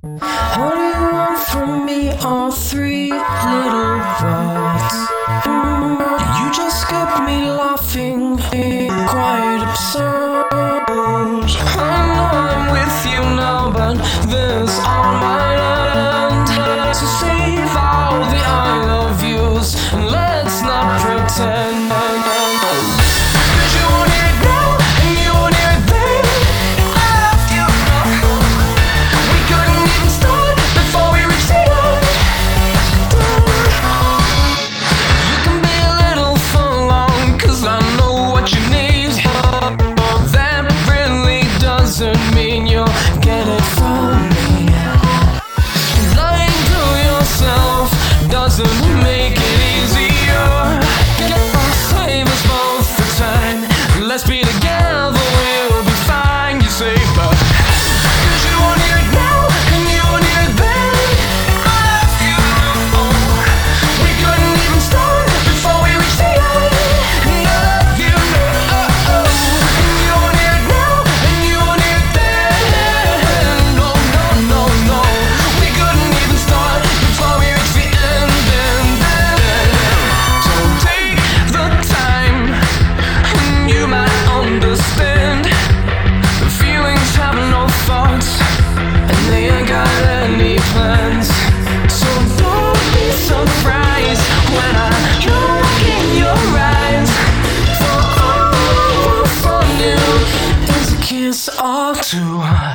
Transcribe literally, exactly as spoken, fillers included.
What do you want from me? All three little words. You just kept me laughing, quite absurd. I know I'm with you now, but this all my land. So save all the I love yous and let's not pretend. Cause you want it now and you want it then. I love you. We couldn't even start before we reached the end. You can be a little forlorn, cause I know what you need. That really doesn't mean you'll get it from me. Lying to yourself doesn't make it easier. Get our savers both the time. Let's be together, we'll be fine. You say, but cause you want it now and you want it then. I love you. We couldn't even start before we reached the end. And I love you. Oh, oh. And you want it now and you want it then. No, no, no, no. We couldn't even start before we reached the end. And then, so take the time and you might understand. The feelings have no thoughts and they ain't got any plans. So don't be surprised when I look in your eyes. For all I want from you is a kiss or two.